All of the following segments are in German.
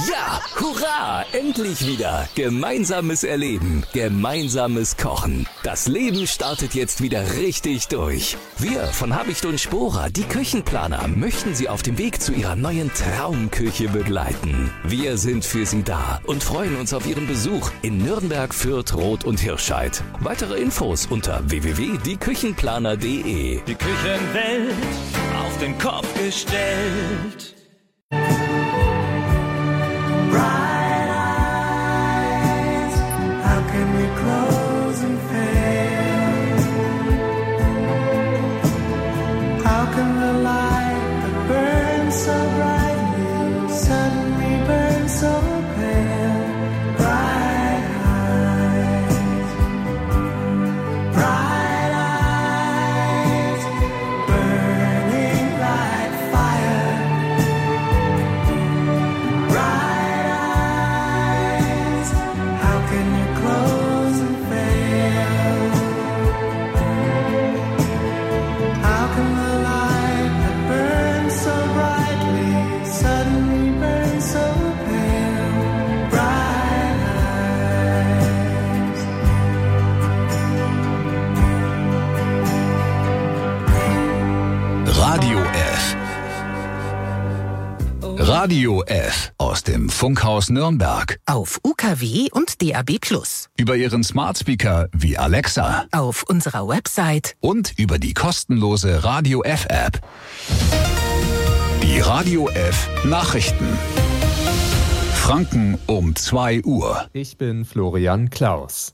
Ja, hurra! Endlich wieder. Gemeinsames Erleben, gemeinsames Kochen. Das Leben startet jetzt wieder richtig durch. Wir von Habicht und Sporer, die Küchenplaner, möchten Sie auf dem Weg zu Ihrer neuen Traumküche begleiten. Wir sind für Sie da und freuen uns auf Ihren Besuch in Nürnberg, Fürth, Roth und Hirscheid. Weitere Infos unter www.dieküchenplaner.de. Die Küchenwelt auf den Kopf gestellt. Bright eyes, how can we close and fail? How can the light that burns so brightly suddenly burn so pale? Bright eyes, burning like fire. Bright eyes, how can you close and fail? How can the light that burns so brightly suddenly burn so pale? Bright eyes. Radio F. Radio F aus dem Funkhaus Nürnberg. Auf UKW und DAB+. Über Ihren Smart Speaker wie Alexa Auf unserer Website. und über die kostenlose Radio F App. Die Radio F Nachrichten. Franken um 2 Uhr. Ich bin Florian Klaus.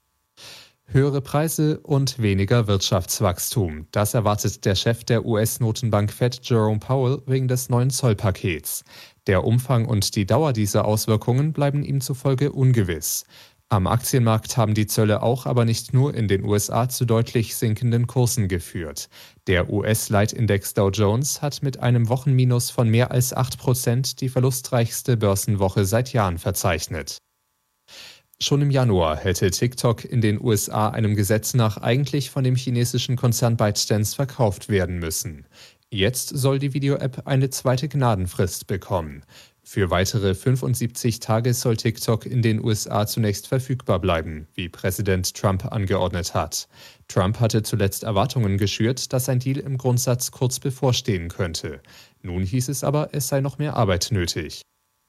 Höhere Preise und weniger Wirtschaftswachstum. Das erwartet der Chef der US-Notenbank Fed, Jerome Powell, wegen des neuen Zollpakets. Der Umfang und die Dauer dieser Auswirkungen bleiben ihm zufolge ungewiss. Am Aktienmarkt haben die Zölle auch, aber nicht nur in den USA, zu deutlich sinkenden Kursen geführt. Der US-Leitindex Dow Jones hat mit einem Wochenminus von mehr als 8% die verlustreichste Börsenwoche seit Jahren verzeichnet. Schon im Januar hätte TikTok in den USA einem Gesetz nach eigentlich von dem chinesischen Konzern ByteDance verkauft werden müssen. Jetzt soll die Video-App eine zweite Gnadenfrist bekommen. Für weitere 75 Tage soll TikTok in den USA zunächst verfügbar bleiben, wie Präsident Trump angeordnet hat. Trump hatte zuletzt Erwartungen geschürt, dass ein Deal im Grundsatz kurz bevorstehen könnte. Nun hieß es aber, es sei noch mehr Arbeit nötig.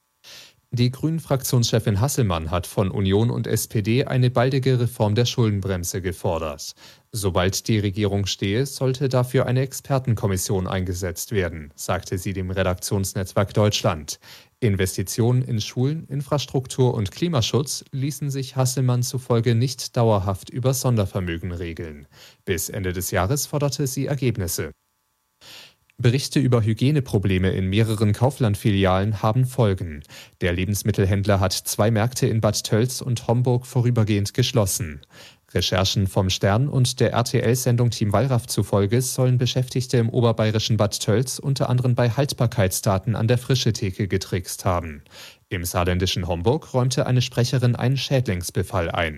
Die Grünen-Fraktionschefin Hasselmann hat von Union und SPD eine baldige Reform der Schuldenbremse gefordert. Sobald die Regierung stehe, sollte dafür eine Expertenkommission eingesetzt werden, sagte sie dem Redaktionsnetzwerk Deutschland. Investitionen in Schulen, Infrastruktur und Klimaschutz ließen sich Hasselmann zufolge nicht dauerhaft über Sondervermögen regeln. Bis Ende des Jahres forderte sie Ergebnisse. Berichte über Hygieneprobleme in mehreren Kaufland-Filialen haben Folgen. Der Lebensmittelhändler hat 2 Märkte in Bad Tölz und Homburg vorübergehend geschlossen. Recherchen vom Stern und der RTL-Sendung Team Wallraff zufolge sollen Beschäftigte im oberbayerischen Bad Tölz unter anderem bei Haltbarkeitsdaten an der Frischetheke getrickst haben. Im saarländischen Homburg räumte eine Sprecherin einen Schädlingsbefall ein.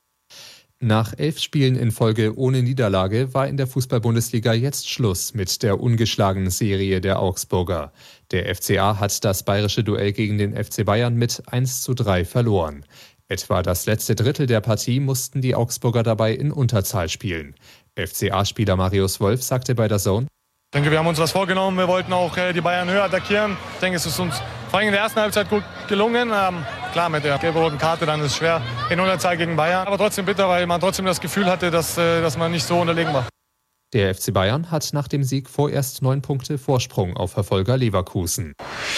Nach 11 Spielen in Folge ohne Niederlage war in der Fußball-Bundesliga jetzt Schluss mit der ungeschlagenen Serie der Augsburger. Der FCA hat das bayerische Duell gegen den FC Bayern mit 1:3 verloren. Etwa das letzte Drittel der Partie mussten die Augsburger dabei in Unterzahl spielen. FCA-Spieler Marius Wolf sagte bei der DAZN: Ich denke, wir haben uns was vorgenommen. Wir wollten auch die Bayern höher attackieren. Ich denke, es ist uns vor allem in der ersten Halbzeit gut gelungen. Klar, mit der gelb-roten Karte dann ist es schwer in Unterzahl gegen Bayern. Aber trotzdem bitter, weil man trotzdem das Gefühl hatte, dass man nicht so unterlegen war. Der FC Bayern hat nach dem Sieg vorerst 9 Punkte Vorsprung auf Verfolger Leverkusen.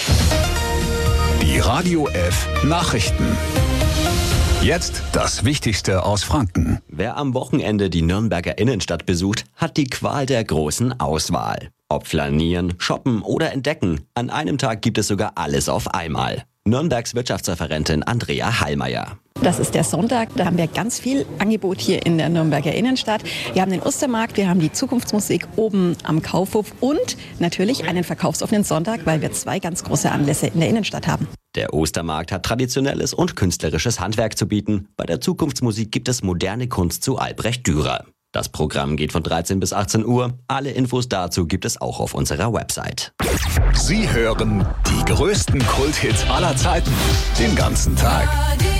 Die Radio F Nachrichten. Jetzt das Wichtigste aus Franken. Wer am Wochenende die Nürnberger Innenstadt besucht, hat die Qual der großen Auswahl. Ob flanieren, shoppen oder entdecken, an einem Tag gibt es sogar alles auf einmal. Nürnbergs Wirtschaftsreferentin Andrea Hallmeier. Das ist der Sonntag, da haben wir ganz viel Angebot hier in der Nürnberger Innenstadt. Wir haben den Ostermarkt, wir haben die Zukunftsmusik oben am Kaufhof und natürlich einen verkaufsoffenen Sonntag, weil wir 2 ganz große Anlässe in der Innenstadt haben. Der Ostermarkt hat traditionelles und künstlerisches Handwerk zu bieten. Bei der Zukunftsmusik gibt es moderne Kunst zu Albrecht Dürer. Das Programm geht von 13 bis 18 Uhr. Alle Infos dazu gibt es auch auf unserer Website. Sie hören die größten Kulthits aller Zeiten den ganzen Tag.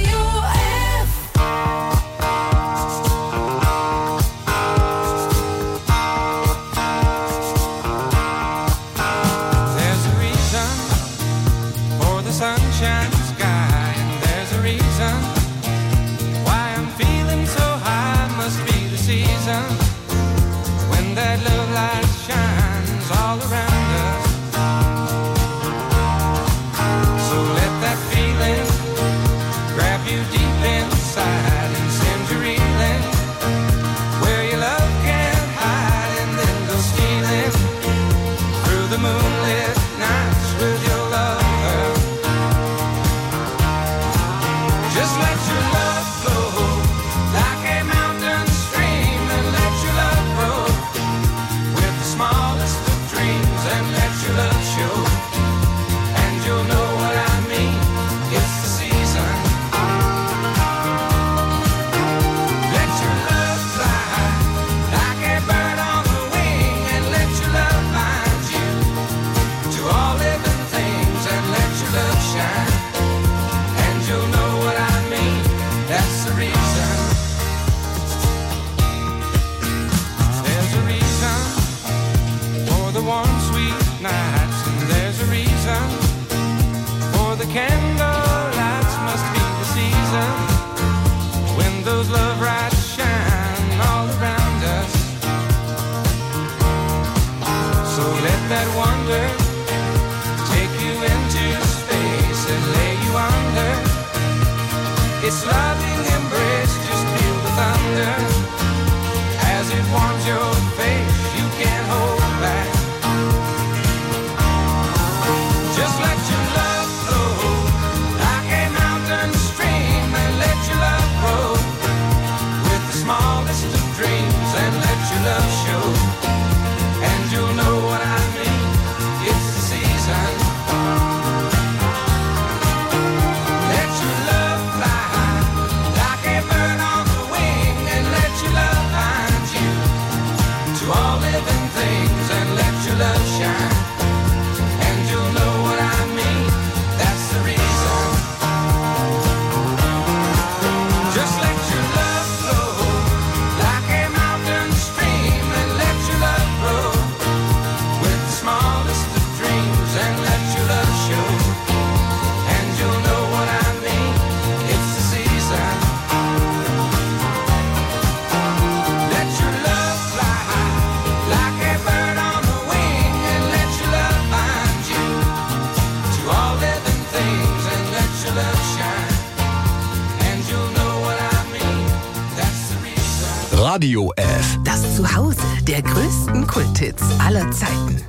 Radio F. Das Zuhause der größten Kulthits aller Zeiten.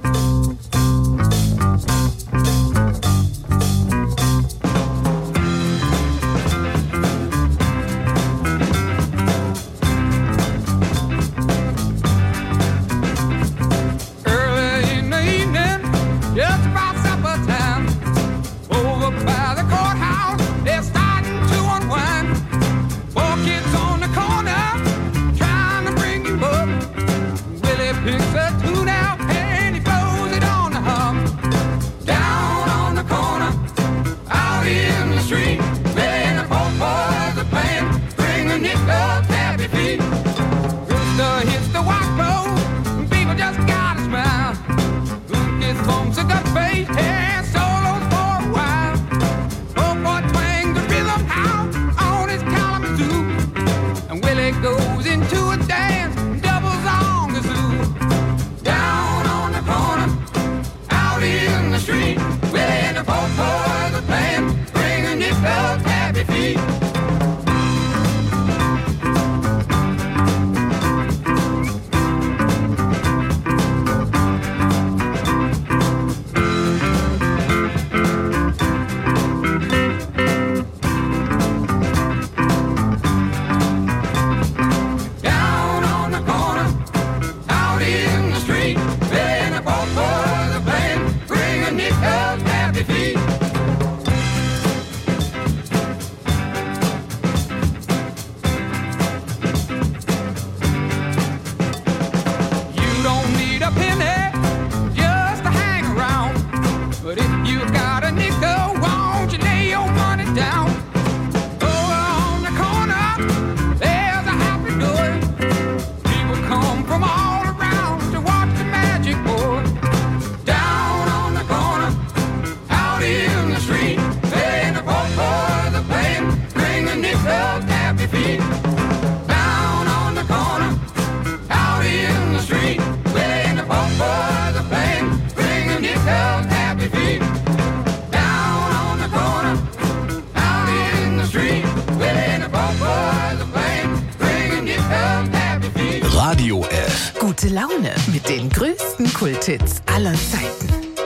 Picks a tune out and he blows. Radio F. Gute Laune mit den größten Kulthits aller Zeiten.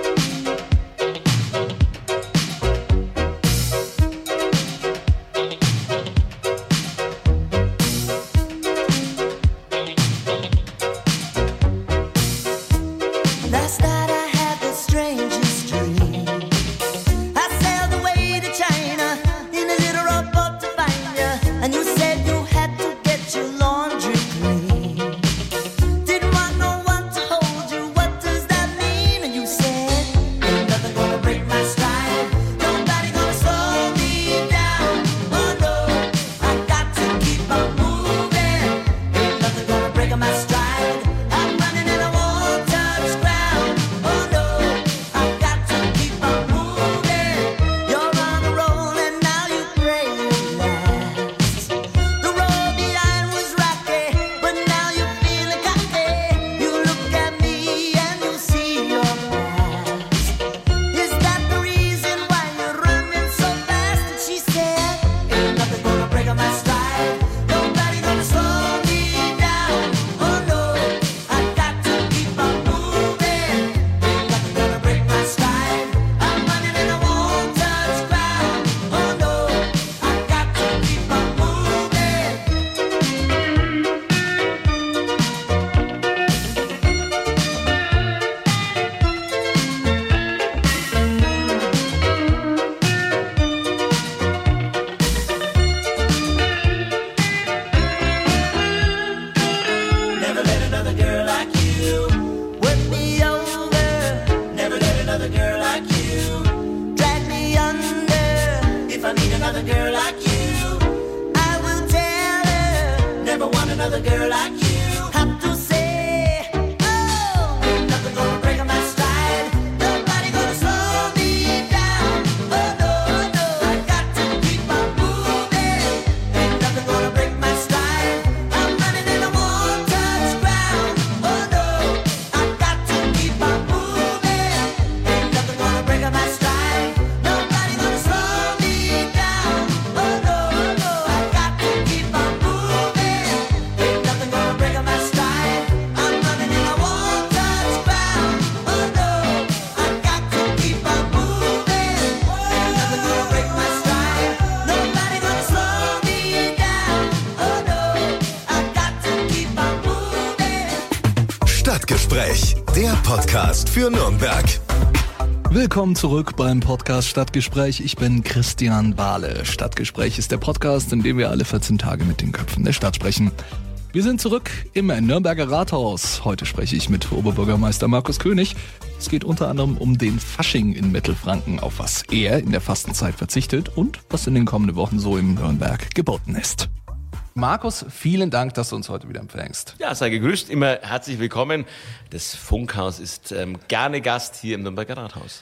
Stadtgespräch, der Podcast für Nürnberg. Willkommen zurück beim Podcast Stadtgespräch. Ich bin Christian Bahle. Stadtgespräch ist der Podcast, in dem wir alle 14 Tage mit den Köpfen der Stadt sprechen. Wir sind zurück im Nürnberger Rathaus. Heute spreche ich mit Oberbürgermeister Markus König. Es geht unter anderem um den Fasching in Mittelfranken, auf was er in der Fastenzeit verzichtet und was in den kommenden Wochen so in Nürnberg geboten ist. Markus, vielen Dank, dass du uns heute wieder empfängst. Ja, sei gegrüßt, immer herzlich willkommen. Das Funkhaus ist gerne Gast hier im Nürnberger Rathaus.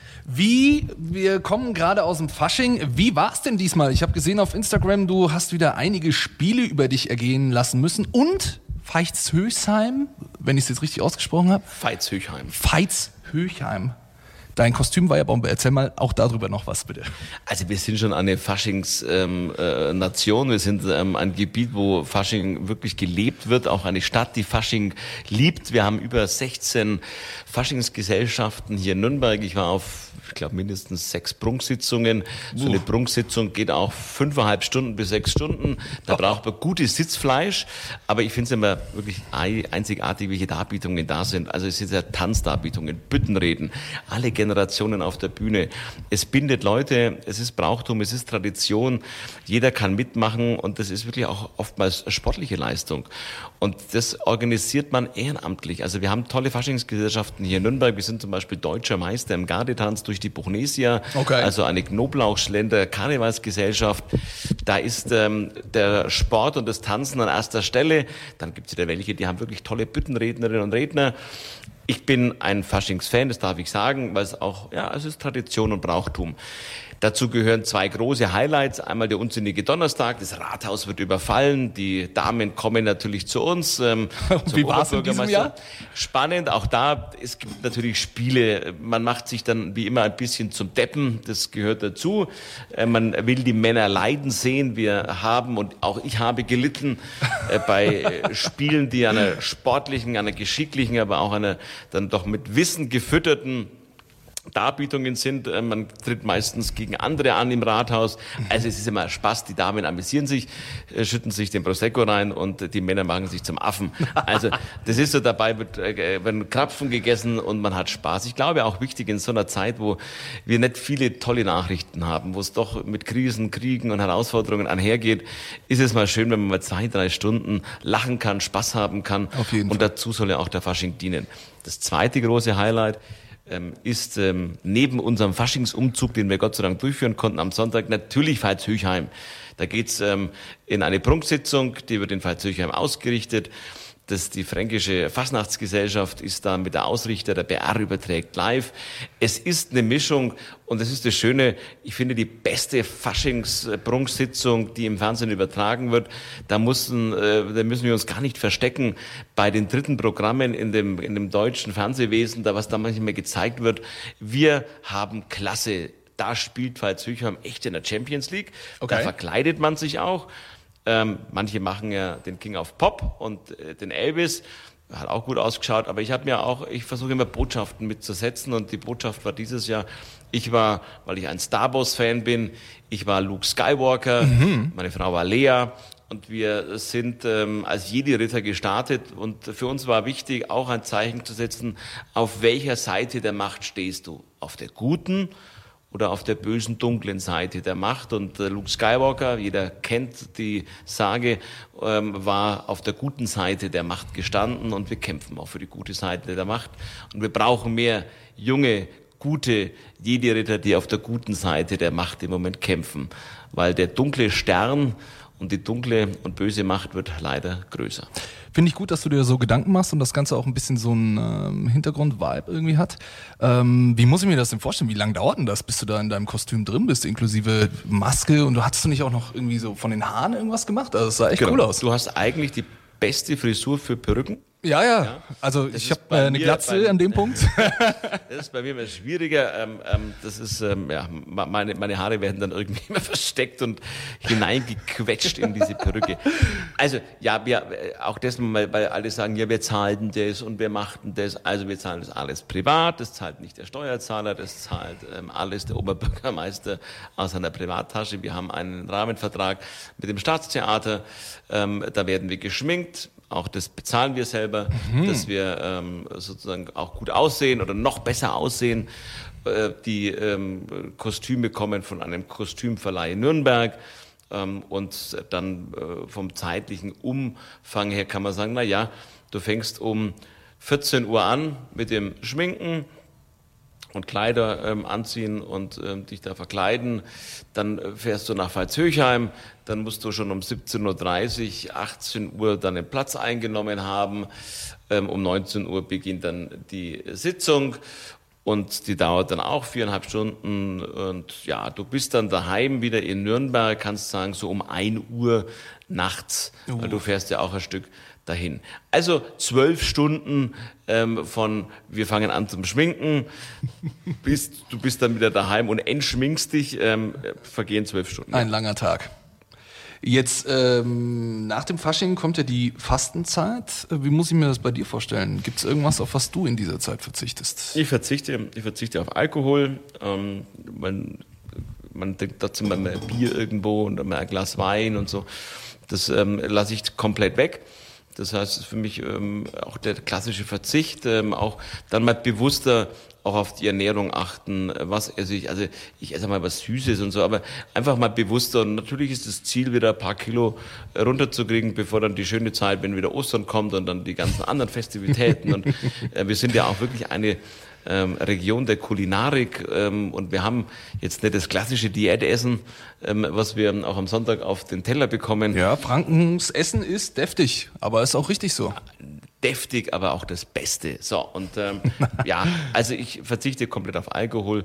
Wir kommen gerade aus dem Fasching. Wie war es denn diesmal? Ich habe gesehen auf Instagram, du hast wieder einige Spiele über dich ergehen lassen müssen und Veitshöchheim, wenn ich es jetzt richtig ausgesprochen habe. Veitshöchheim. Dein Kostüm war ja Bombe. Erzähl mal auch darüber noch was, bitte. Also wir sind schon eine Faschingsnation. Wir sind ein Gebiet, wo Fasching wirklich gelebt wird. Auch eine Stadt, die Fasching liebt. Wir haben über 16 Faschingsgesellschaften hier in Nürnberg. Ich war auf, ich glaube, mindestens 6 Prunksitzungen. So eine Prunksitzung geht auch 5,5 Stunden bis 6 Stunden. Da braucht man gutes Sitzfleisch. Aber ich finde es immer wirklich einzigartig, welche Darbietungen da sind. Also es sind ja Tanzdarbietungen, Büttenreden, alle Generationen auf der Bühne. Es bindet Leute, es ist Brauchtum, es ist Tradition. Jeder kann mitmachen und das ist wirklich auch oftmals sportliche Leistung. Und das organisiert man ehrenamtlich. Also wir haben tolle Faschingsgesellschaften hier in Nürnberg. Wir sind zum Beispiel deutscher Meister im Gardetanz durch die Buchnesia. Okay. Also eine Knoblauchschländer Karnevalsgesellschaft. Da ist der Sport und das Tanzen an erster Stelle. Dann gibt es wieder welche, die haben wirklich tolle Büttenrednerinnen und Redner. Ich bin ein Faschingsfan, das darf ich sagen, weil es auch, ja, es ist Tradition und Brauchtum. Dazu gehören 2 große Highlights. Einmal der unsinnige Donnerstag. Das Rathaus wird überfallen. Die Damen kommen natürlich zu uns. Wie war es in diesem Jahr? Spannend. Auch da, es gibt natürlich Spiele. Man macht sich dann wie immer ein bisschen zum Deppen. Das gehört dazu. Man will die Männer leiden sehen. Wir haben, und auch ich habe gelitten, bei Spielen, die einer sportlichen, einer geschicklichen, aber auch einer dann doch mit Wissen gefütterten Darbietungen sind. Man tritt meistens gegen andere an im Rathaus. Also es ist immer Spaß. Die Damen amüsieren sich, schütten sich den Prosecco rein und die Männer machen sich zum Affen. Also das ist so, dabei werden Krapfen gegessen und man hat Spaß. Ich glaube auch wichtig in so einer Zeit, wo wir nicht viele tolle Nachrichten haben, wo es doch mit Krisen, Kriegen und Herausforderungen einhergeht, ist es mal schön, wenn man mal 2-3 Stunden lachen kann, Spaß haben kann. Auf jeden Fall. Und dazu soll ja auch der Fasching dienen. Das zweite große Highlight ist neben unserem Faschingsumzug, den wir Gott sei Dank durchführen konnten am Sonntag, natürlich Veitshöchheim. Da geht's in eine Prunksitzung, die wird in Veitshöchheim ausgerichtet. Die Fränkische Fasnachtsgesellschaft ist da mit der Ausrichter, der BR überträgt live. Es ist eine Mischung und das ist das Schöne, ich finde die beste Faschingsprunksitzung, die im Fernsehen übertragen wird. Da müssen wir uns gar nicht verstecken bei den dritten Programmen in dem deutschen Fernsehwesen, was da manchmal gezeigt wird. Wir haben Klasse. Da spielt Veitshöchheim echt in der Champions League. Okay. Da verkleidet man sich auch. Manche machen ja den King of Pop und den Elvis, hat auch gut ausgeschaut, aber ich versuche immer Botschaften mitzusetzen und die Botschaft war dieses Jahr, weil ich ein Star Wars Fan bin, ich war Luke Skywalker, meine Frau war Lea und wir sind als Jedi-Ritter gestartet und für uns war wichtig, auch ein Zeichen zu setzen, auf welcher Seite der Macht stehst du? Auf der guten oder auf der bösen, dunklen Seite der Macht. Und Luke Skywalker, jeder kennt die Sage, war auf der guten Seite der Macht gestanden und wir kämpfen auch für die gute Seite der Macht. Und wir brauchen mehr junge, gute Jedi-Ritter, die auf der guten Seite der Macht im Moment kämpfen. Weil der dunkle Stern und die dunkle und böse Macht wird leider größer. Finde ich gut, dass du dir so Gedanken machst und das Ganze auch ein bisschen so einen Hintergrund-Vibe irgendwie hat. Wie muss ich mir das denn vorstellen? Wie lange dauert denn das, bis du da in deinem Kostüm drin bist, inklusive Maske? Und hattest du nicht auch noch irgendwie so von den Haaren irgendwas gemacht? Also das sah echt cool aus. Du hast eigentlich die beste Frisur für Perücken. Ja. Also ich habe eine Glatze an dem Punkt. Das ist bei mir immer schwieriger. Meine Haare werden dann irgendwie immer versteckt und hineingequetscht in diese Perücke. Also auch das, weil alle sagen, ja, wir zahlen das und wir machten das. Also wir zahlen das alles privat. Das zahlt nicht der Steuerzahler, das zahlt alles der Oberbürgermeister aus seiner Privattasche. Wir haben einen Rahmenvertrag mit dem Staatstheater. Da werden wir geschminkt. Auch das bezahlen wir selber, dass wir sozusagen auch gut aussehen oder noch besser aussehen. Die Kostüme kommen von einem Kostümverleih in Nürnberg. Und dann vom zeitlichen Umfang her kann man sagen, du fängst um 14 Uhr an mit dem Schminken und Kleider anziehen und dich da verkleiden. Dann fährst du nach Veitshöchheim, dann musst du schon um 17.30 Uhr, 18 Uhr dann den Platz eingenommen haben. Um 19 Uhr beginnt dann die Sitzung und die dauert dann auch 4,5 Stunden. Und du bist dann daheim wieder in Nürnberg, kannst sagen, so um 1 Uhr nachts, weil du fährst ja auch ein Stück dahin. Also 12 Stunden von wir fangen an zum Schminken, bis du bist dann wieder daheim und entschminkst dich, vergehen 12 Stunden. Ein langer Tag. Jetzt nach dem Fasching kommt ja die Fastenzeit. Wie muss ich mir das bei dir vorstellen? Gibt es irgendwas, auf was du in dieser Zeit verzichtest? Ich verzichte auf Alkohol. Man trinkt dazu mal ein Bier irgendwo und mal ein Glas Wein und so. Das lasse ich komplett weg. Das heißt, für mich auch der klassische Verzicht, auch dann mal bewusster auch auf die Ernährung achten, was esse ich. Also ich esse mal was Süßes und so, aber einfach mal bewusster. Und natürlich ist das Ziel, wieder ein paar Kilo runterzukriegen, bevor dann die schöne Zeit, wenn wieder Ostern kommt und dann die ganzen anderen Festivitäten. Und wir sind ja auch wirklich eine Region der Kulinarik und wir haben jetzt nicht das klassische Diätessen, was wir auch am Sonntag auf den Teller bekommen. Ja, Frankens Essen ist deftig, aber ist auch richtig so. Deftig, aber auch das Beste. So, und also ich verzichte komplett auf Alkohol.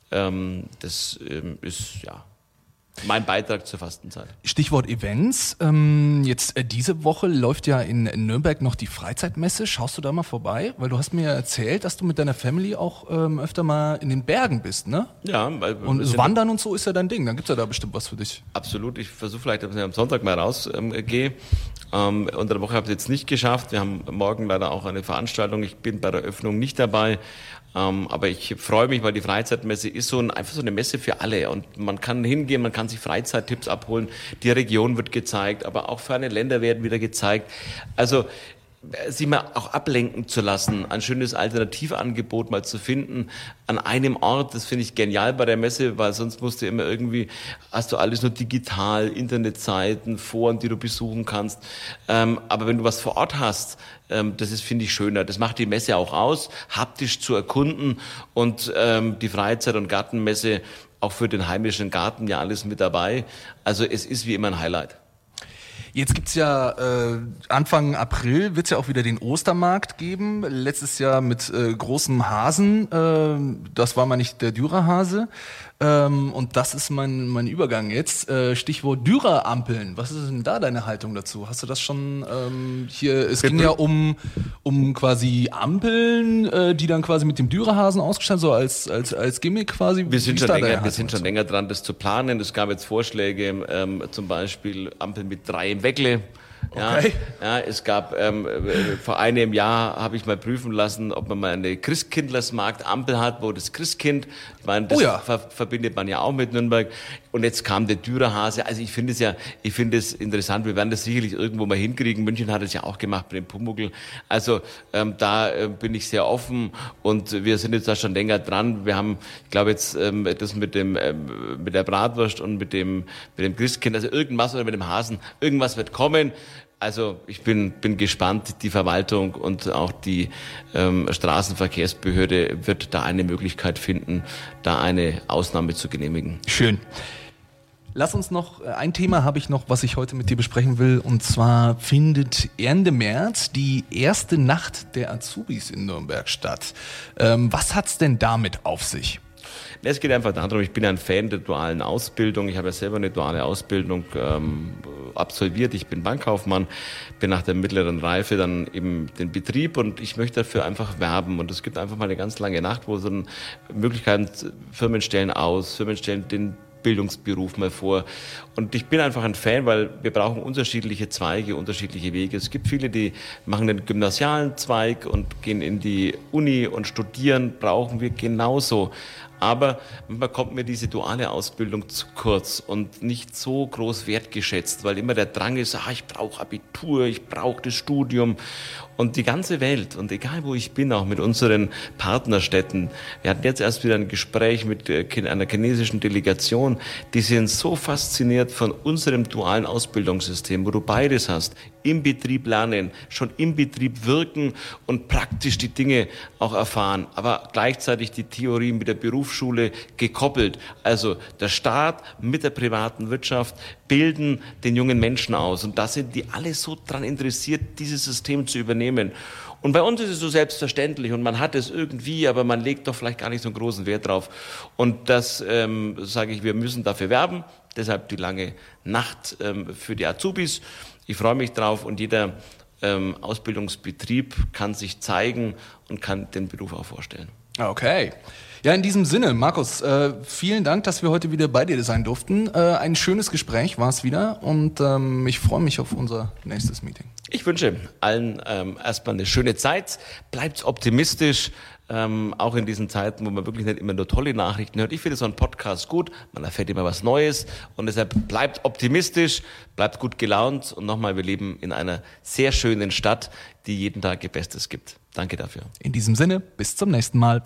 Das ist ja mein Beitrag zur Fastenzeit. Stichwort Events. Jetzt diese Woche läuft ja in Nürnberg noch die Freizeitmesse. Schaust du da mal vorbei? Weil du hast mir erzählt, dass du mit deiner Family auch öfter mal in den Bergen bist, ne? Ja. Und Wandern und so ist ja dein Ding. Dann gibt's ja da bestimmt was für dich. Absolut. Ich versuche vielleicht, dass ich am Sonntag mal rausgehe. Unter der Woche habe ich es jetzt nicht geschafft. Wir haben morgen leider auch eine Veranstaltung. Ich bin bei der Öffnung nicht dabei. Aber ich freue mich, weil die Freizeitmesse ist einfach so eine Messe für alle. Und man kann hingehen, man kann sich Freizeittipps abholen. Die Region wird gezeigt, aber auch ferne Länder werden wieder gezeigt. Also sich mal auch ablenken zu lassen, ein schönes Alternativangebot mal zu finden an einem Ort, das finde ich genial bei der Messe, weil sonst musst du immer irgendwie, hast du alles nur digital, Internetseiten, Foren, die du besuchen kannst. Aber wenn du was vor Ort hast, das ist, finde ich, schöner. Das macht die Messe auch aus, haptisch zu erkunden und die Freizeit- und Gartenmesse auch für den heimischen Garten ja alles mit dabei. Also es ist wie immer ein Highlight. Jetzt gibt's ja Anfang April wird's ja auch wieder den Ostermarkt geben. Letztes Jahr mit großem Hasen. Das war mal nicht der Dürerhase. Und das ist mein Übergang jetzt. Stichwort Dürerampeln. Was ist denn da deine Haltung dazu? Hast du das schon hier? Es ging ja um quasi Ampeln, die dann quasi mit dem Dürerhasen ausgestattet, so als Gimmick quasi. Wir sind schon länger dran, das zu planen. Es gab jetzt Vorschläge, zum Beispiel Ampeln mit 3 im Weckle. Ja, okay. Ja, es gab vor einem Jahr habe ich mal prüfen lassen, ob man mal eine Christkindlersmarkt-Ampel hat, wo das Christkind, ich meine, das verbindet man ja auch mit Nürnberg. Und jetzt kam der Dürerhase. Also ich finde es interessant. Wir werden das sicherlich irgendwo mal hinkriegen. München hat es ja auch gemacht mit dem Pumuckl. Also da bin ich sehr offen und wir sind jetzt da schon länger dran. Wir haben, ich glaube jetzt das mit der Bratwurst und mit dem Christkind, also irgendwas oder mit dem Hasen, irgendwas wird kommen. Also ich bin gespannt. Die Verwaltung und auch die Straßenverkehrsbehörde wird da eine Möglichkeit finden, da eine Ausnahme zu genehmigen. Schön. Lass uns noch, ein Thema habe ich noch, was ich heute mit dir besprechen will, und zwar findet Ende März die erste Nacht der Azubis in Nürnberg statt. Was hat's denn damit auf sich? Es geht einfach darum, ich bin ein Fan der dualen Ausbildung. Ich habe ja selber eine duale Ausbildung absolviert. Ich bin Bankkaufmann, bin nach der mittleren Reife dann eben den Betrieb und ich möchte dafür einfach werben. Und es gibt einfach mal eine ganz lange Nacht, wo so Möglichkeiten, Firmen stellen aus, Firmen stellen den Bildungsberuf mal vor. Und ich bin einfach ein Fan, weil wir brauchen unterschiedliche Zweige, unterschiedliche Wege. Es gibt viele, die machen den gymnasialen Zweig und gehen in die Uni und studieren, brauchen wir genauso. Aber manchmal kommt mir diese duale Ausbildung zu kurz und nicht so groß wertgeschätzt, weil immer der Drang ist, ich brauche Abitur, ich brauche das Studium. Und die ganze Welt, und egal wo ich bin, auch mit unseren Partnerstädten, wir hatten jetzt erst wieder ein Gespräch mit einer chinesischen Delegation, die sind so fasziniert von unserem dualen Ausbildungssystem, wo du beides hast, im Betrieb lernen, schon im Betrieb wirken und praktisch die Dinge auch erfahren, aber gleichzeitig die Theorie mit der Berufsschule gekoppelt. Also der Staat mit der privaten Wirtschaft bilden den jungen Menschen aus und da sind die alle so dran interessiert, dieses System zu übernehmen. Und bei uns ist es so selbstverständlich und man hat es irgendwie, aber man legt doch vielleicht gar nicht so einen großen Wert drauf. Und das sage ich, wir müssen dafür werben, deshalb die lange Nacht für die Azubis. Ich freue mich drauf und jeder Ausbildungsbetrieb kann sich zeigen und kann den Beruf auch vorstellen. Okay. Ja, in diesem Sinne, Markus, vielen Dank, dass wir heute wieder bei dir sein durften. Ein schönes Gespräch war es wieder und ich freue mich auf unser nächstes Meeting. Ich wünsche allen erstmal eine schöne Zeit. Bleibt optimistisch, auch in diesen Zeiten, wo man wirklich nicht immer nur tolle Nachrichten hört. Ich finde so einen Podcast gut, man erfährt immer was Neues und deshalb bleibt optimistisch, bleibt gut gelaunt und nochmal, wir leben in einer sehr schönen Stadt, die jeden Tag ihr Bestes gibt. Danke dafür. In diesem Sinne, bis zum nächsten Mal.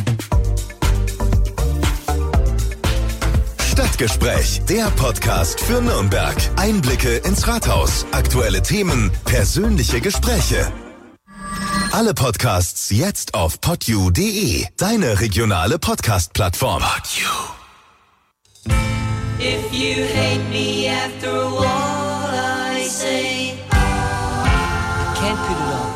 Stadtgespräch, der Podcast für Nürnberg. Einblicke ins Rathaus, aktuelle Themen, persönliche Gespräche. Alle Podcasts jetzt auf podyou.de, deine regionale Podcast-Plattform. Podyou. If you hate me after what I say, can't put it off.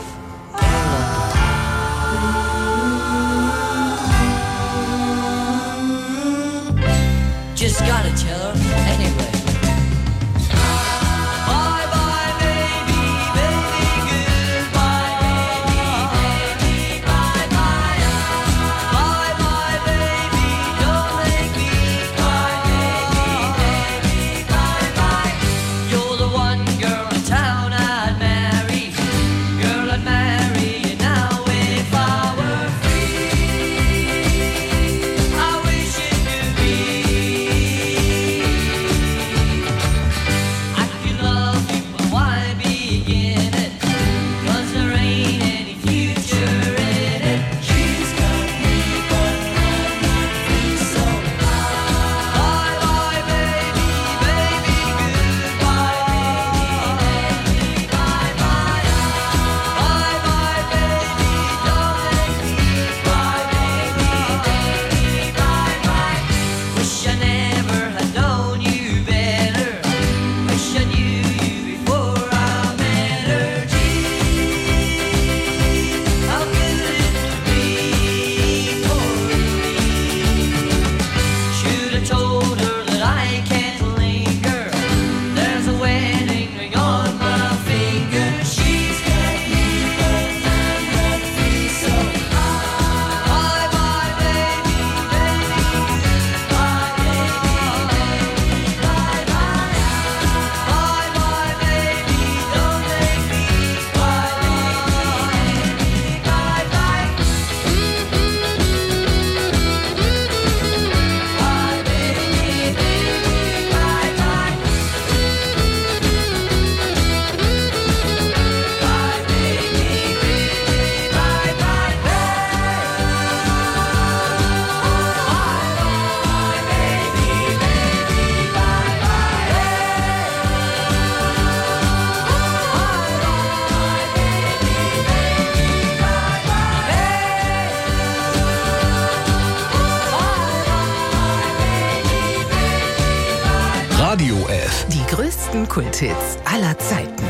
Radio F. Die größten Kulthits aller Zeiten.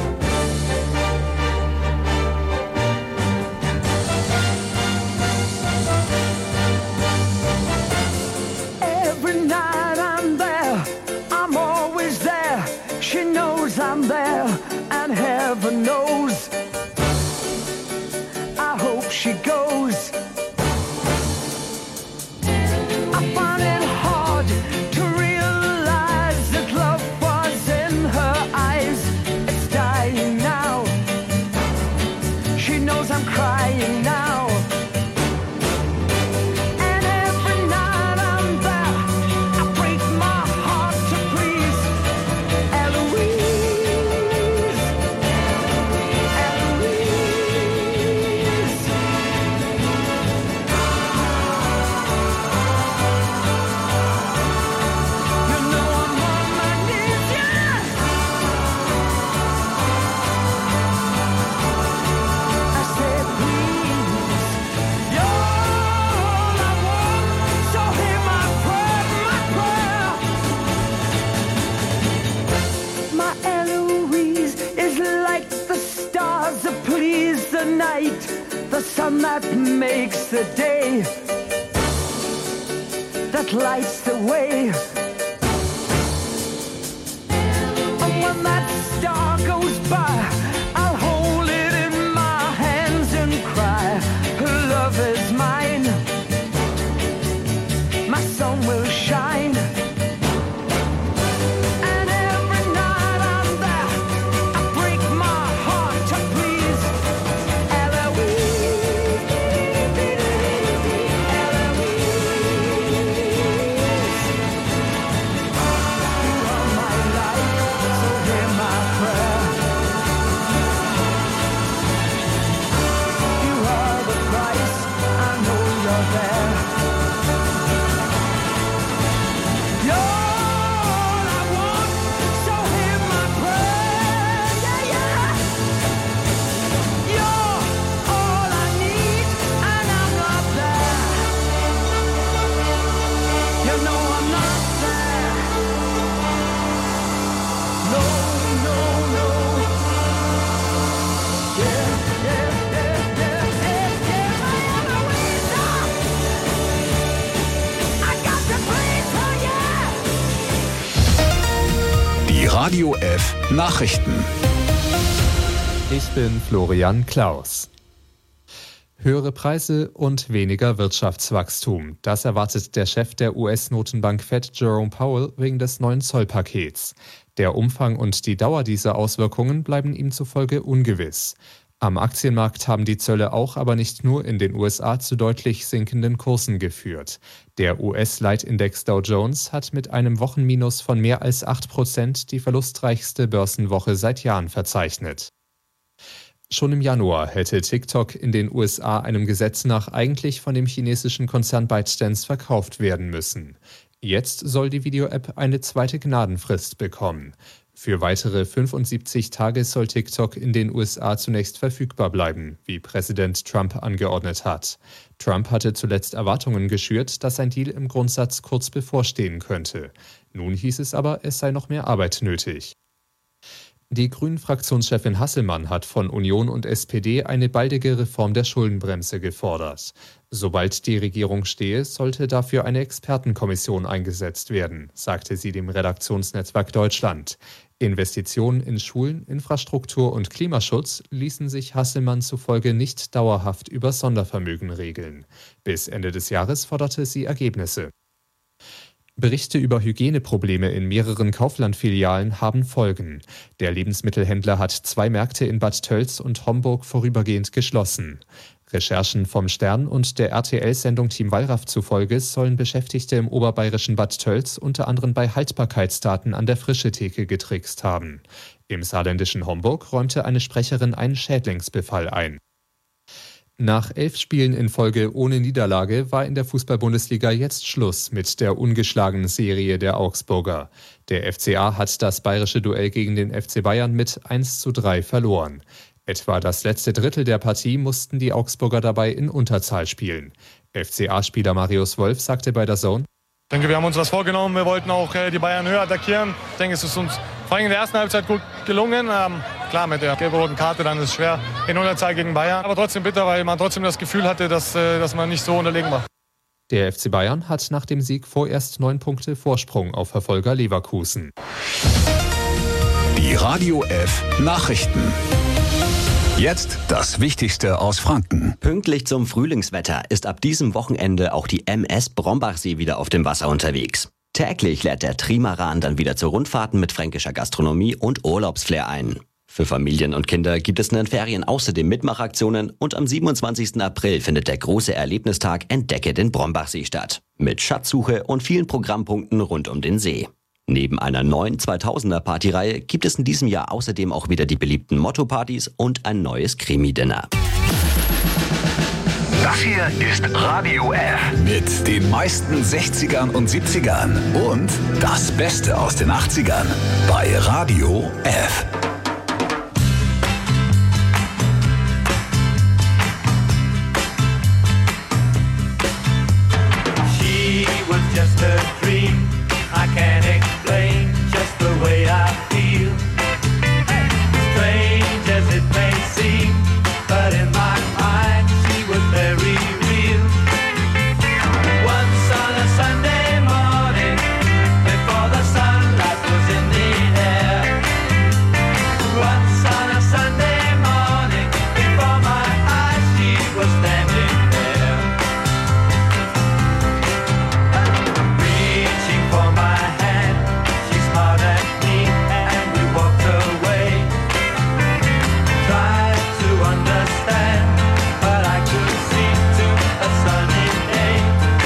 Every night I'm there, I'm always there. She knows I'm there, and heaven knows I hope she goes. I find it hard to realize that love was in her eyes. It's dying now. She knows I'm crying now. And every night I'm there, I break my heart to please Eloise. You know I'm on my knees, yeah. I said, please, you're all I want, so hear my prayer, my prayer. My Eloise is like the stars that please the night, the sun that makes the day, that lights the way. And when that star goes by, I'll hold it in my hands and cry, her love is mine, my sun will shine. And every night I'm there, I break my heart to please Eloise. You are my life, so hear my prayer. You are the price, I know you're there. You're all I want, so hear my prayer. Yeah, yeah. You're all I need, and I'm not there. You know I'm not there. No, no, no. Yeah, yeah, yeah, yeah, yeah, yeah, my Eloisa. I got to please her, yeah. Die Radio F Nachrichten. Ich bin Florian Klaus. Höhere Preise und weniger Wirtschaftswachstum. Das erwartet der Chef der US-Notenbank Fed, Jerome Powell, wegen des neuen Zollpakets. Der Umfang und die Dauer dieser Auswirkungen bleiben ihm zufolge ungewiss. Am Aktienmarkt haben die Zölle auch, aber nicht nur in den USA, zu deutlich sinkenden Kursen geführt. Der US-Leitindex Dow Jones hat mit einem Wochenminus von mehr als 8% die verlustreichste Börsenwoche seit Jahren verzeichnet. Schon im Januar hätte TikTok in den USA einem Gesetz nach eigentlich von dem chinesischen Konzern ByteDance verkauft werden müssen. Jetzt soll die Video-App eine zweite Gnadenfrist bekommen. Für weitere 75 Tage soll TikTok in den USA zunächst verfügbar bleiben, wie Präsident Trump angeordnet hat. Trump hatte zuletzt Erwartungen geschürt, dass ein Deal im Grundsatz kurz bevorstehen könnte. Nun hieß es aber, es sei noch mehr Arbeit nötig. Die Grünen-Fraktionschefin Hasselmann hat von Union und SPD eine baldige Reform der Schuldenbremse gefordert. Sobald die Regierung stehe, sollte dafür eine Expertenkommission eingesetzt werden, sagte sie dem Redaktionsnetzwerk Deutschland. Investitionen in Schulen, Infrastruktur und Klimaschutz ließen sich Hasselmann zufolge nicht dauerhaft über Sondervermögen regeln. Bis Ende des Jahres forderte sie Ergebnisse. Berichte über Hygieneprobleme in mehreren Kaufland-Filialen haben Folgen. Der Lebensmittelhändler hat 2 Märkte in Bad Tölz und Homburg vorübergehend geschlossen. Recherchen vom Stern und der RTL-Sendung Team Wallraff zufolge sollen Beschäftigte im oberbayerischen Bad Tölz unter anderem bei Haltbarkeitsdaten an der Frischetheke getrickst haben. Im saarländischen Homburg räumte eine Sprecherin einen Schädlingsbefall ein. Nach 11 Spielen in Folge ohne Niederlage war in der Fußball-Bundesliga jetzt Schluss mit der ungeschlagenen Serie der Augsburger. Der FCA hat das bayerische Duell gegen den FC Bayern mit 1:3 verloren. Etwa das letzte Drittel der Partie mussten die Augsburger dabei in Unterzahl spielen. FCA-Spieler Marius Wolf sagte bei DAZN: Ich denke, wir haben uns was vorgenommen. Wir wollten auch die Bayern höher attackieren. Ich denke, es ist uns vor allem in der ersten Halbzeit gut gelungen. Klar, mit der gelb-roten Karte dann ist es schwer in Unterzahl gegen Bayern. Aber trotzdem bitter, weil man trotzdem das Gefühl hatte, dass man nicht so unterlegen war. Der FC Bayern hat nach dem Sieg vorerst 9 Punkte Vorsprung auf Verfolger Leverkusen. Die Radio F Nachrichten. Jetzt das Wichtigste aus Franken. Pünktlich zum Frühlingswetter ist ab diesem Wochenende auch die MS Brombachsee wieder auf dem Wasser unterwegs. Täglich lädt der Trimaran dann wieder zu Rundfahrten mit fränkischer Gastronomie und Urlaubsflair ein. Für Familien und Kinder gibt es in den Ferien außerdem Mitmachaktionen und am 27. April findet der große Erlebnistag Entdecke den Brombachsee statt. Mit Schatzsuche und vielen Programmpunkten rund um den See. Neben einer neuen 2000er-Partyreihe gibt es in diesem Jahr außerdem auch wieder die beliebten Motto-Partys und ein neues Krimi-Dinner. Das hier ist Radio F. Mit den meisten 60ern und 70ern und das Beste aus den 80ern bei Radio F. She was just a dream. I can't explain just the way I feel. Strange as it may seem, but in my mind she was very real. Once on a Sunday morning, before the sunlight was in the air. Once on a Sunday morning, before my eyes she was standing there. Reaching for my hand, she smiled at me and we walked away. Tried to understand, but I could see to a sunny day.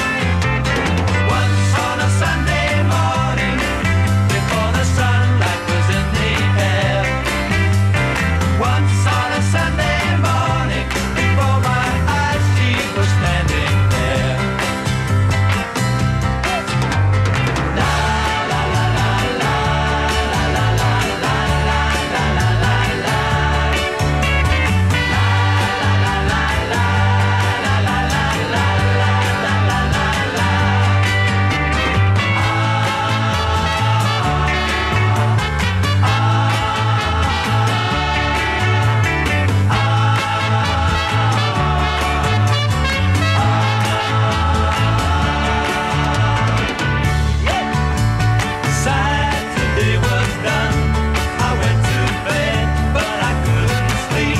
Once on a Sunday morning, before the sunlight was in the air. Once on a Sunday morning, before my eyes she was standing there. Saturday was done. I went to bed, but I couldn't sleep.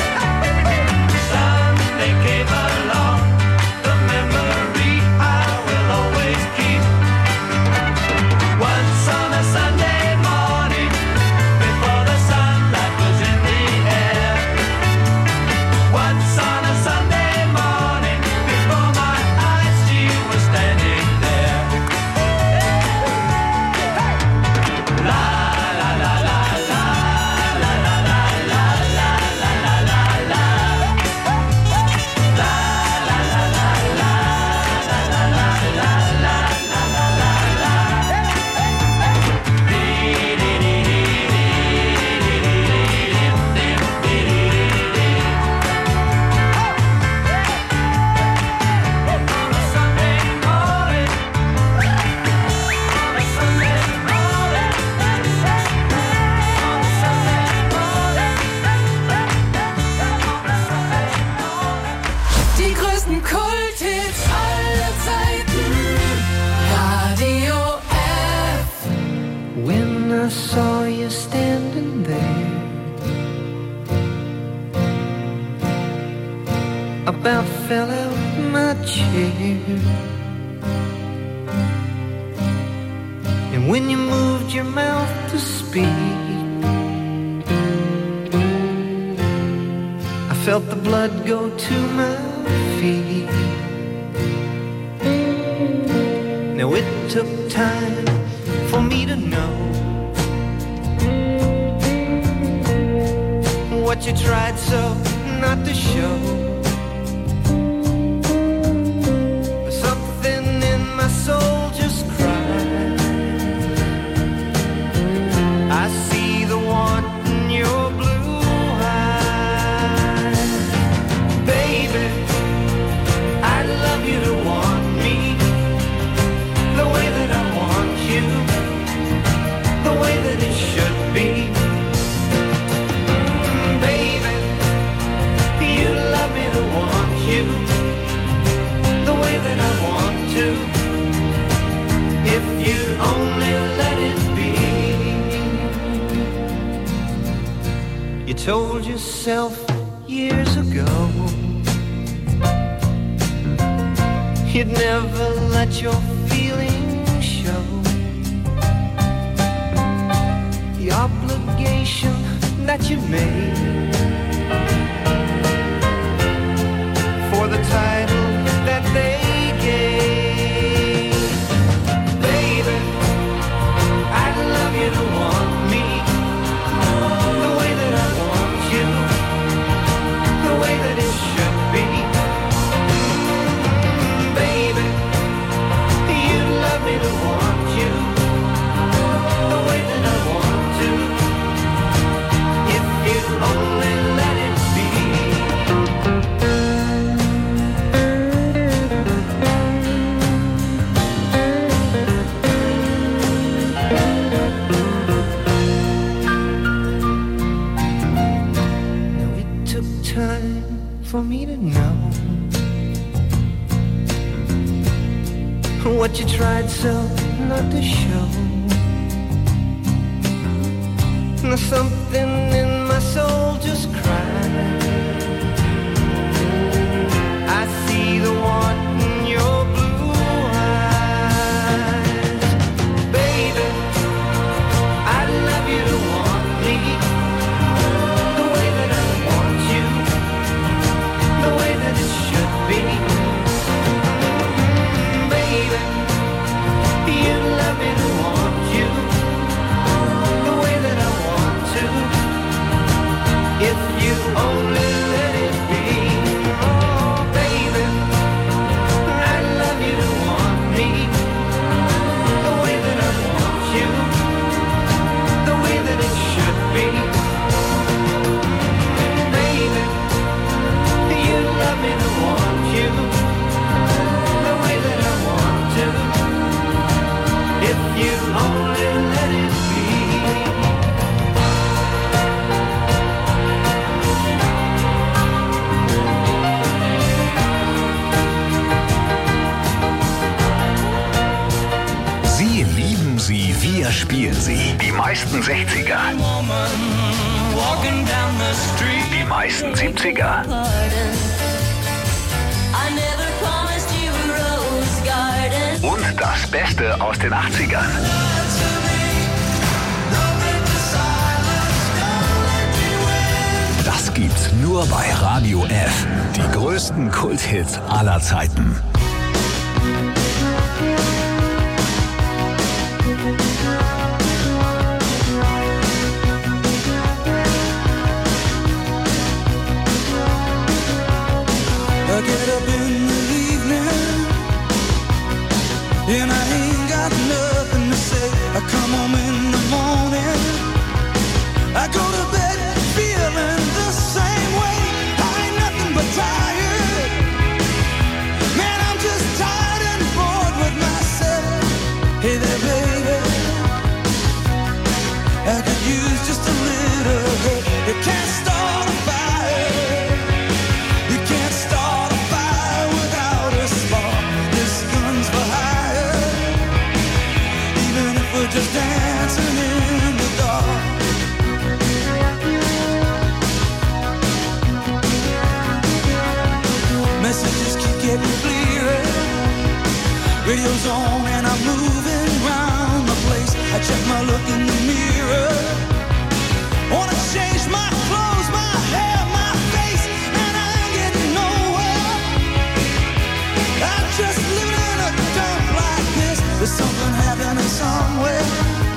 Sunday came along, the memory I will always keep. Once on a Sunday morning, before the sunlight was in the air. Once on a Sunday morning, before my eyes she was standing there. Die größten Kulthits aller Zeiten. Radio F. When I saw you standing there, about fell out my chair. And when you moved your mouth to speak, I felt the blood go to my feet. Now it took time for me to know what you tried so not to show. But something in my soul just cried. I see the want in your blue eyes. Baby, I'd love you to want me the told yourself years ago you'd never let your feelings show. The obligation that you made for the title that they gave. Baby, I'd love you to want me the way that I want you, the way that it should be. Baby, you'd love me to want you the way that I want to, if you only let it be. Now it took time for me to know what you tried so not to show. Now something in my soul just cried. I see the want in your blue eyes. Baby, I'd love you to want me the way that I want you, the way that it should be. Baby, you'd love me to want you the way that I want to, if you only let it be. Oh, baby, I'd love you to want me the way that I want you, the way that it should be. Baby, you'd love me to want you the way that I want to, if you only let it be. Sie lieben sie, wir spielen sie. Die meisten 60er. Die meisten 70er. Und das Beste aus den 80ern. Das gibt's nur bei Radio F. Die größten Kulthits aller Zeiten. I get up in the evening and I ain't got nothing to say. I come home in the morning, I go to bed feeling the same way. I ain't nothing but tired. Man, I'm just tired and bored with myself. Hey there, baby, I could use just a little help. You can't start a fire. You can't start a fire without a spark. This gun's for hire, even if we're just dancing in the dark. Messages keep getting clearer. Radio's on and I'm moving round the place. I check my look in the mirror. Wanna change my clothes, my hair, my face, and I ain't getting nowhere. I'm just living in a dump like this. There's something happening somewhere.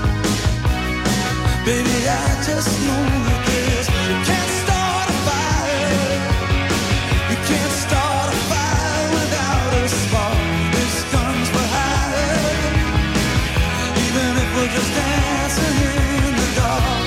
Baby, I just know that this. You can't start a fire. You can't start a fire without a spark. This gun's for hire, even if we're just dancing in the dark.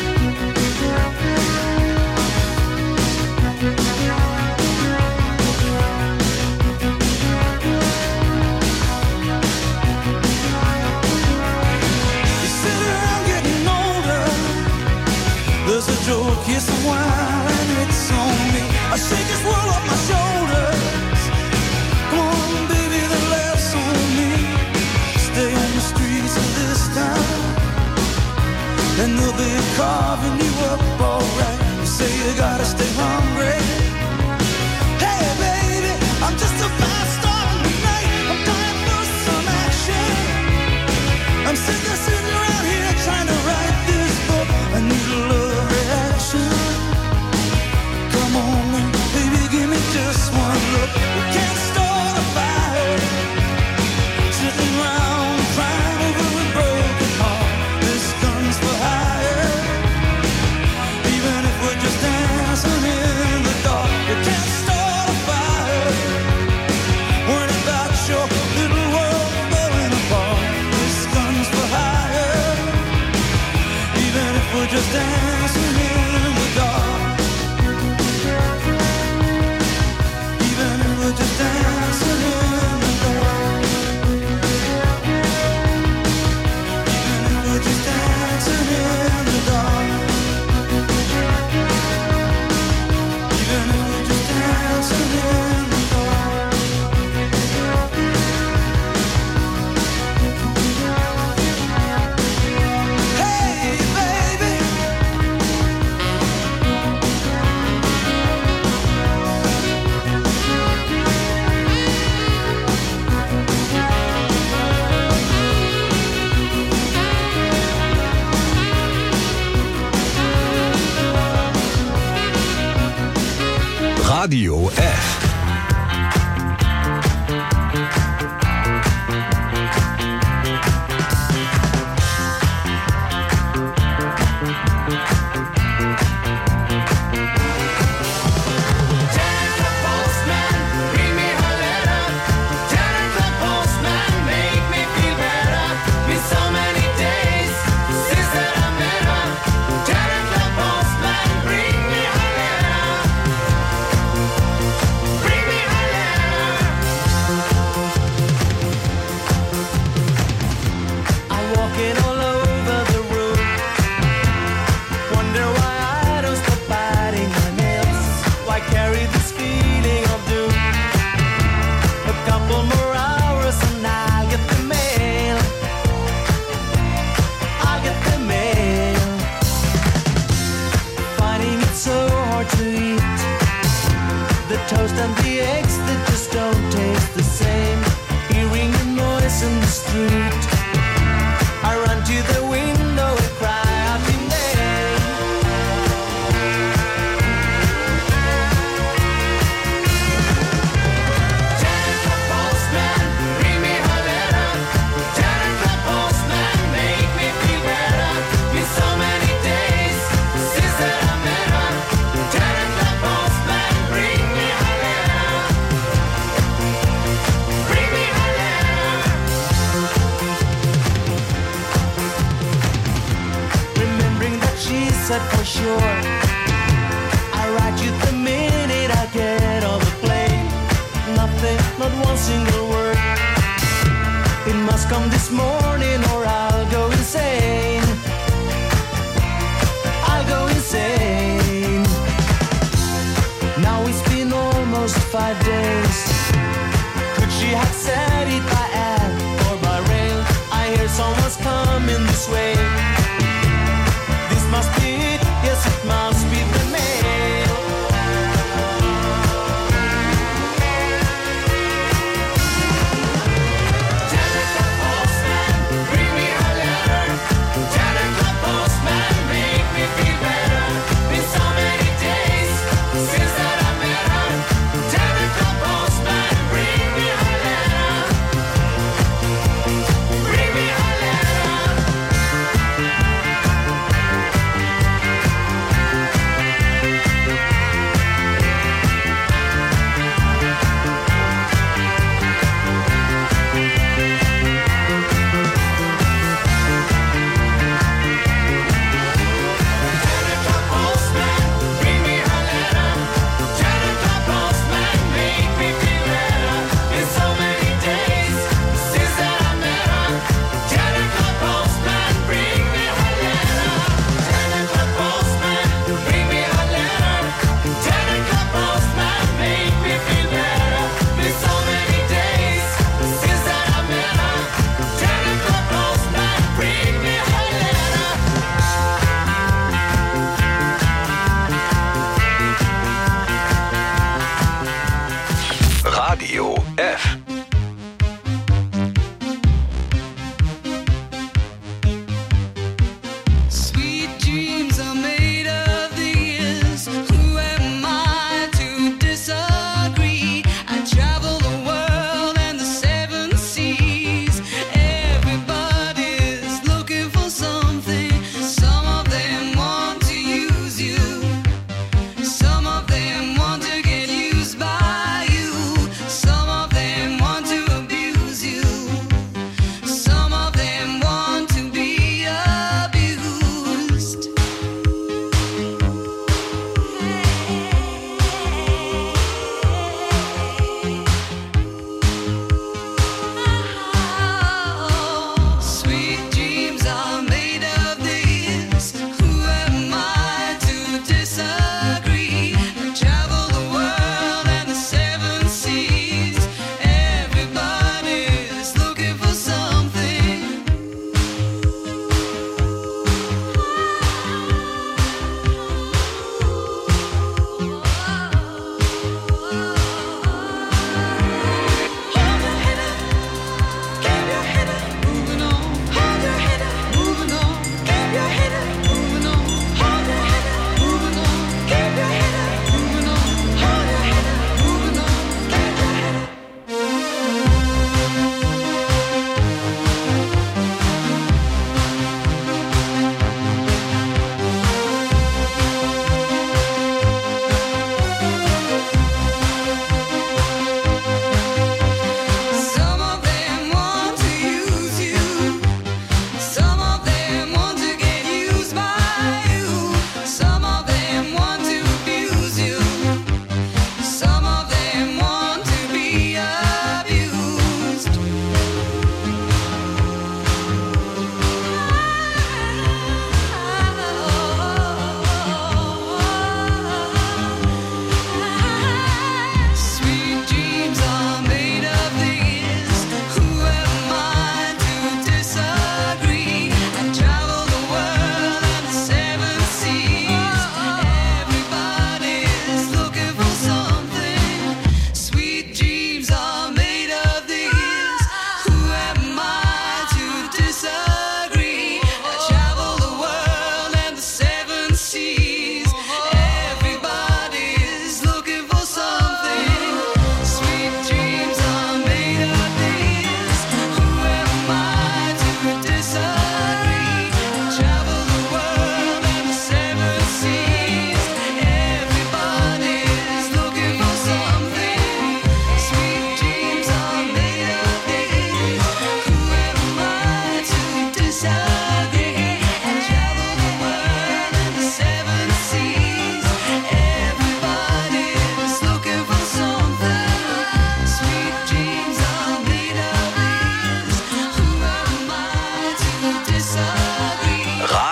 You sit around getting older. There's a joke, here's some wine, and it's on me. I shake this world off my shoulders. Come on, baby, the laughs on me. Stay on the streets of this town, and they'll be carving you up alright. You say you gotta stay hungry. Hey baby, I'm just a fast star tonight. I'm dying for some action. I'm sitting around here trying to write this book. I need a little reaction. Come on, baby, give me just one look. We can't start a fire. Sitting around crying over a broken heart. This gun's for hire. Even if we're just dancing in the dark, we can't start a fire. Worrying about your little world falling apart. This gun's for hire. Even if we're just dancing in the dark. Even if we're just dancing in the dark. Even if we're just dancing in the dark. Even if we're just dancing in the dark. Hey baby, Radio F. toast and the eggs that just don't taste the same. Hearing the noise in the street, I run to the window and cry out in vain. Janet the postman, bring me her letter. Janet the postman, make me feel better. Been so many days since that I met her. Janet the postman, bring me her letter. Bring me her letter. Remembering that she said for sure, I write you the minute I get on the plane. Nothing, not one single word. It must come this morning or I'll go insane. I'll go insane. Now it's been almost 5 days. Could she have said it by air or by rail? I hear someone's coming this way. This must be it, yes it must be the mail. Janet the postman, bring me her letter. Janet the postman, make me feel better. Been so many days since that I met her. Janet the postman, bring me her letter. Bring me her letter.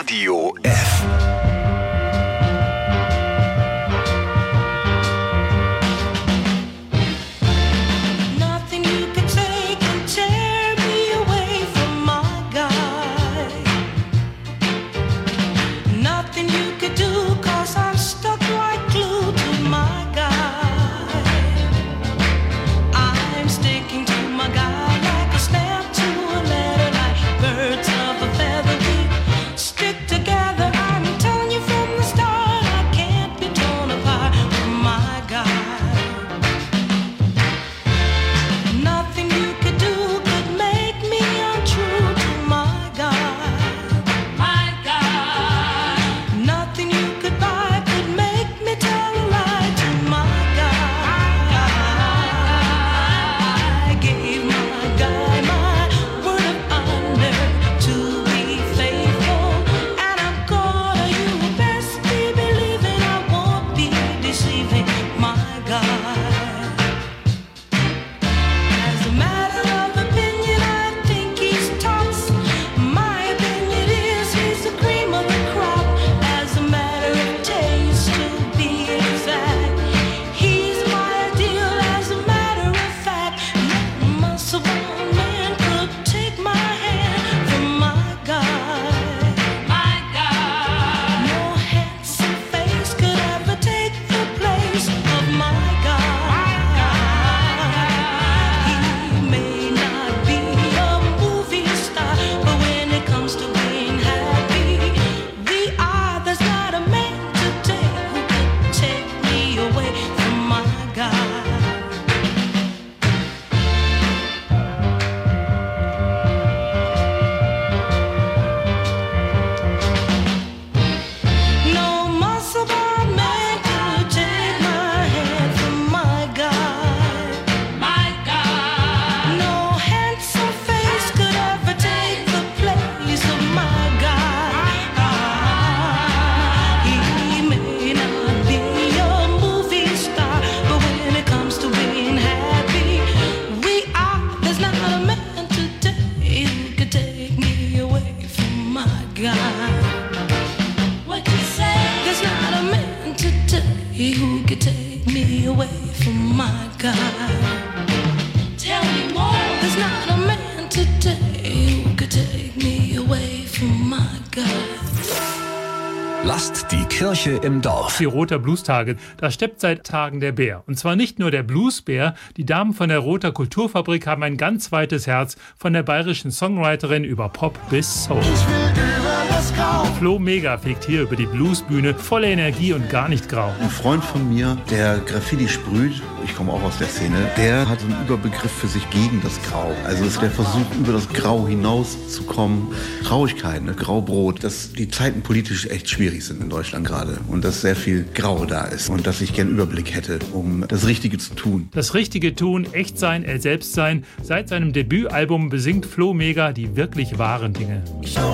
Radio F. Nothing you can say can tear me away from my guy. Nothing you could do, 'cause I'm stuck like glue to my guy. I'm sticking to my guy like a snap to a letter, like birds of a feather. We stick together. I'm telling you from the start, I can't be torn apart from my guy. Nothing you could do could make me untrue to my guy. My guy. Nothing you could buy could make me tell a lie to my guy. I gave my guy my word of honor to be faithful, and I'm gonna, you best be believing I won't be deceiving my guy. As a matter of opinion, I think he's tops. My opinion is he's the cream of the crop. As a matter of taste, to be exact, he's my ideal. As a matter of fact, no muscle bound man could take my hand from my guy. My guy. No handsome face could ever take the place of my guy. He may not be a movie star, but when it comes to being happy, we are. There's not a man today who could take me away from my guy. No muscle bound man could take my hand from my guy. My guy. No handsome face could ever take the place of my guy. He may not be a movie star, but when it comes to being happy, we are. There's not a man today who could take me away from my guy. What you say? There's not a man today who could take me away from my guy. Tell me more. There's not a man today who could take me away from my guy. Lasst die Kirche im Dorf. Die Roter Bluestage, da steppt seit Tagen der Bär. Und zwar nicht nur der Bluesbär, die Damen von der Roter Kulturfabrik haben ein ganz weites Herz, von der bayerischen Songwriterin über Pop bis Soul. Flo Mega fegt hier über die Bluesbühne, voller Energie und gar nicht grau. Ein Freund von mir, der Graffiti sprüht, ich komme auch aus der Szene, der hat einen Überbegriff für sich gegen das Grau. Also es ist der Versuch, über das Grau hinauszukommen. Traurigkeit, ne? Graubrot, dass die Zeiten politisch echt schwierig sind in Deutschland gerade und dass sehr viel Grau da ist und dass ich gern Überblick hätte, um das Richtige zu tun. Das Richtige tun, echt sein, er selbst sein. Seit seinem Debütalbum besingt Flo Mega die wirklich wahren Dinge.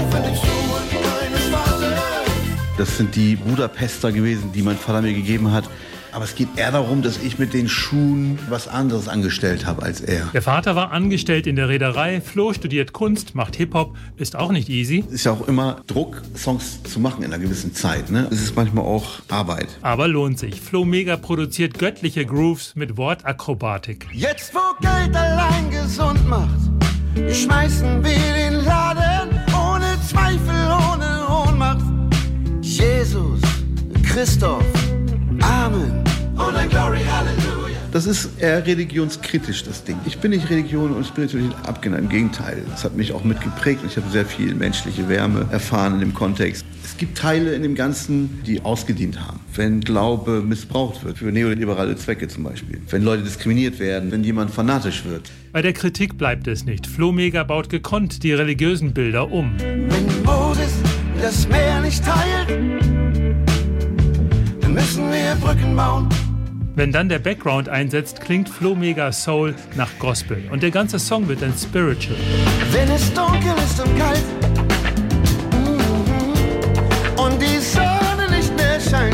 Das sind die Budapester gewesen, die mein Vater mir gegeben hat. Aber es geht eher darum, dass ich mit den Schuhen was anderes angestellt habe als er. Der Vater war angestellt in der Reederei, Flo studiert Kunst, macht Hip-Hop, ist auch nicht easy. Es ist ja auch immer Druck, Songs zu machen in einer gewissen Zeit. Ne? Es ist manchmal auch Arbeit. Aber lohnt sich. Flo Mega produziert göttliche Grooves mit Wortakrobatik. Jetzt wo Geld allein gesund macht, schmeißen wir den Laden ohne Zweifel, ohne Ohnmacht. Jesus, Christoph, Amen und ein Glory, Halleluja. Das ist eher religionskritisch, das Ding. Ich bin nicht Religion und Spiritualität abgeneigt, im Gegenteil. Das hat mich auch mitgeprägt und ich habe sehr viel menschliche Wärme erfahren in dem Kontext. Es gibt Teile in dem Ganzen, die ausgedient haben. Wenn Glaube missbraucht wird, für neoliberale Zwecke zum Beispiel. Wenn Leute diskriminiert werden, wenn jemand fanatisch wird. Bei der Kritik bleibt es nicht. Flo Mega baut gekonnt die religiösen Bilder um. Wenn Moses das Meer nicht teilt, dann müssen wir Brücken bauen. Wenn dann der Background einsetzt, klingt Flo Mega Soul nach Gospel. Und der ganze Song wird dann spiritual. Wenn es dunkel ist und kalt und die Sonne nicht mehr scheint,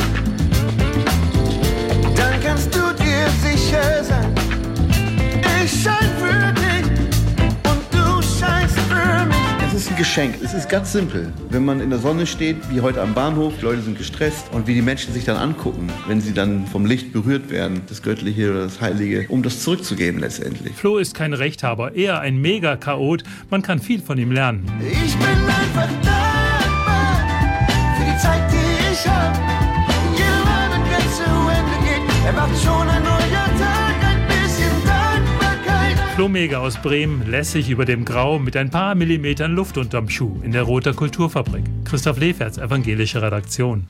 dann kannst du dir sicher sein, ich schein für dich und du scheinst für mich. Es ist ein Geschenk. Es ist ganz simpel. Wenn man in der Sonne steht, wie heute am Bahnhof, die Leute sind gestresst und wie die Menschen sich dann angucken, wenn sie dann vom Licht berührt werden, das Göttliche oder das Heilige, um das zurückzugeben letztendlich. Flo ist kein Rechthaber, eher ein Mega-Chaot. Man kann viel von ihm lernen. Ich bin einfach dankbar für die Zeit, die ich hab. Jeder Abend, der zu Ende geht, erwacht schon ein neuer Tag, ein bisschen Dankbarkeit. Flo Mega aus Bremen, lässig über dem Grau, mit ein paar Millimetern Luft unterm Schuh in der Roter Kulturfabrik. Christoph Leferz, evangelische Redaktion.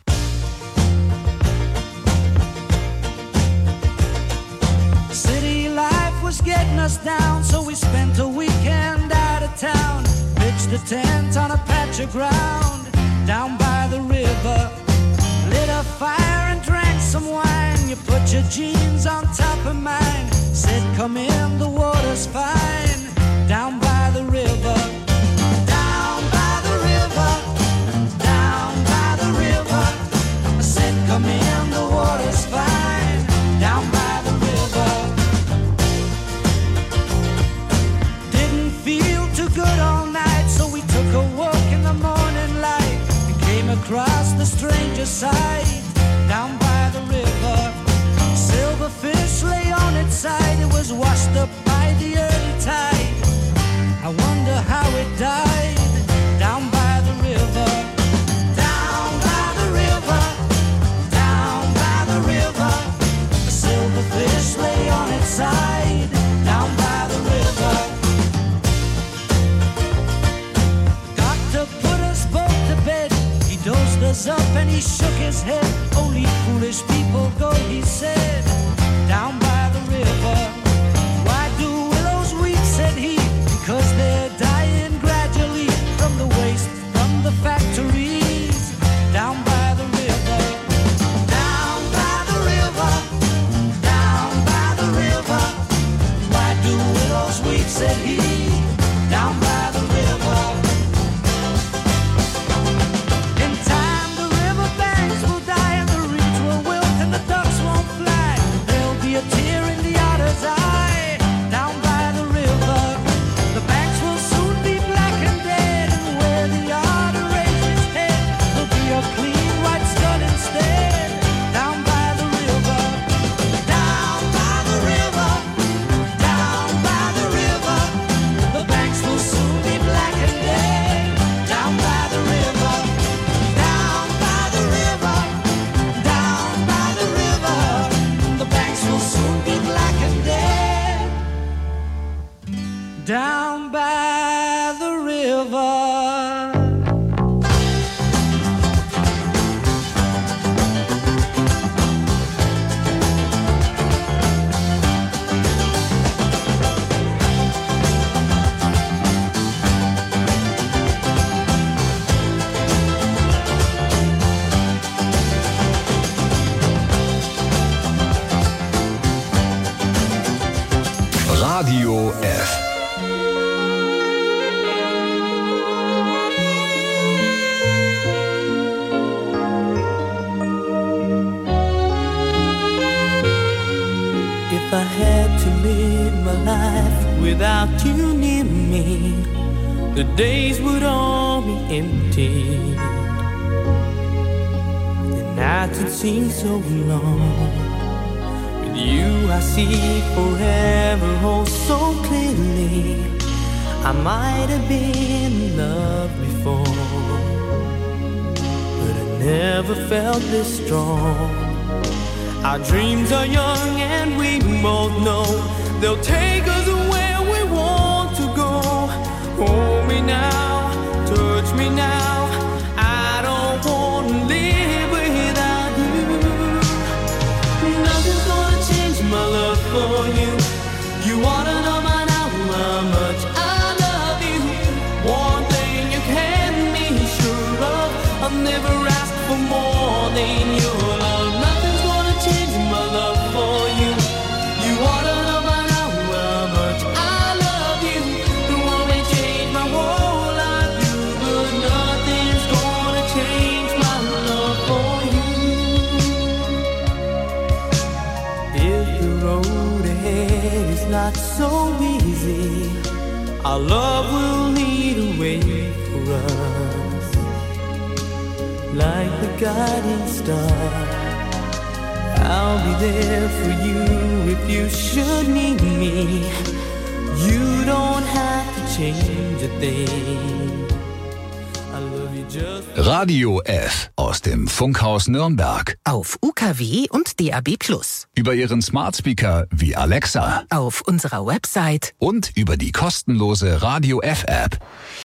City life was getting us down, so we spent a weekend out of town. Pitched a tent on a patch of ground down by the river. Lit a fire and drank some wine. You put your jeans on top of mine. Said, come in, the water's fine. Down by the river. Down by the river. Down by the river. I said, come in, the water's fine. Down by the river. Didn't feel too good all night, so we took a walk in the morning light and came across the stranger's side. Down by the river. Silverfish lay on its side. It was washed up by the early tide. I wonder how it died. Down by the river. Down by the river. Down by the river. A silverfish lay on its side. Down by the river. Doctor put us both to bed. He dosed us up and he shook his head. Only foolish people go, he said. Down by the river. Why do willows weep, said he. Because they're dying gradually from the waste from the factories. Down by the river. Down by the river. Down by the river. Why do willows weep, said he. Down by the river. In time the river banks will die and the reeds will wilt and the ducks won't fly. There'll be a tear in the otter's eye. Down by the river. The banks will soon be black and dead, and where the otter raised his head, there'll be a clean white skull instead. Down by the river. Down by the river. Down by the river. The banks will soon be black and dead. Down by the river. Down by the river. Down by the river. The banks will soon be black and dead. Down by the river. Radio F. If I had to live my life without you near me, the days would all be empty. The nights would seem so long. With you I see forever oh so clearly. I might have been in love before, but I never felt this strong. Our dreams are young and we both know they'll take us where we want to go. Hold me now, touch me now. I don't want to live without you. Nothing's gonna change my love for you. You wanna know by now how much I love you. One thing you can be sure of, I'll never ask for more than your love. Nothing's gonna change my love for you. You wanna know by now how much I love you. The one that changed my whole life, you, but nothing's gonna change my love for you. If the road ahead is not so easy, our love will lead a way for us, like the guiding star. I'll be there for you if you should need me. You don't have to change a thing. I love you just Radio F aus dem Funkhaus Nürnberg. Auf UKW und DAB+. Über Ihren Smart Speaker wie Alexa. Auf unserer Website. Und über die kostenlose Radio F App.